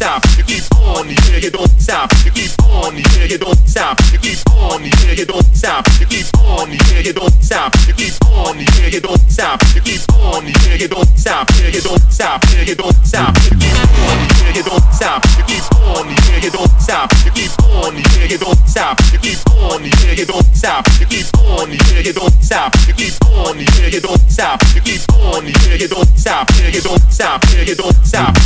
stop. You keep on, yeah, you don't stop. You keep on, yeah, you don't stop. You keep on, yeah, you don't stop. You keep on, yeah, you don't stop. You keep on, yeah, you don't stop. You keep on, yeah, you don't stop. Yeah, you don't stop. Yeah, you don't stop. You keep on, yeah, you don't stop. You keep on, yeah, you don't stop. You keep on, yeah, you don't stop. You keep on, yeah, you don't stop. You keep on, yeah, you don't stop. You keep on, yeah, you don't stop. You keep on, yeah, you don't stop. Yeah, you don't stop. Yeah, you don't stop.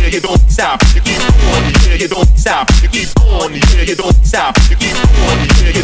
stop. You keep on, yeah, you don't stop. You keep on, yeah, you